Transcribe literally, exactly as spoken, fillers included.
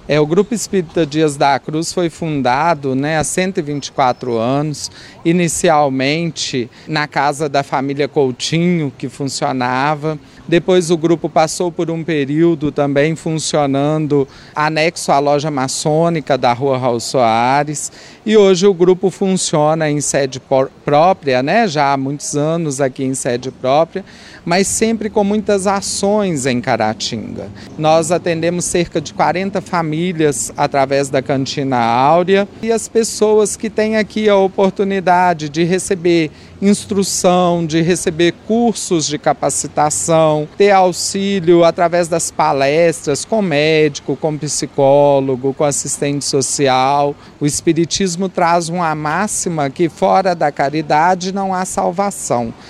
É, o Grupo Espírita Dias da Cruz foi fundado, né, há cento e vinte e quatro anos, inicialmente na casa da família Coutinho, que funcionava. Depois o grupo passou por um período também funcionando anexo à loja maçônica da Rua Raul Soares. E hoje o grupo funciona em sede própria, né, já há muitos anos aqui em sede própria, mas sempre com muitas ações em Caratinga. Nós atendemos cerca de quarenta famílias através da Cantina Áurea e as pessoas que têm aqui a oportunidade de receber instrução, de receber cursos de capacitação, ter auxílio através das palestras com médico, com psicólogo, com assistente social. O Espiritismo traz uma máxima que fora da caridade não há salvação.